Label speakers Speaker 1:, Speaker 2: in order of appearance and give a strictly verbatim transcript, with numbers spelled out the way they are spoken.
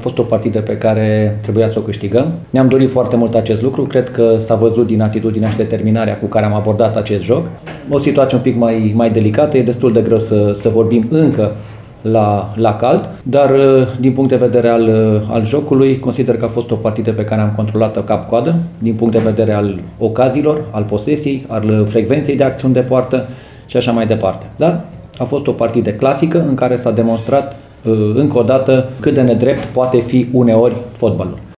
Speaker 1: fost o partidă pe care trebuia să o câștigăm. Ne-am dorit foarte mult acest lucru, cred că s-a văzut din atitudinea și determinarea cu care am abordat acest joc. O situație un pic mai, mai delicată, e destul de greu să, să vorbim încă la, la cald, dar din punct de vedere al, al jocului, consider că a fost o partidă pe care am controlat-o cap-coadă, din punct de vedere al ocaziilor, al posesiei, al frecvenței de acțiuni de poartă și așa mai departe. Dar a fost o partidă clasică în care s-a demonstrat încă o dată cât de nedrept poate fi uneori fotbalul.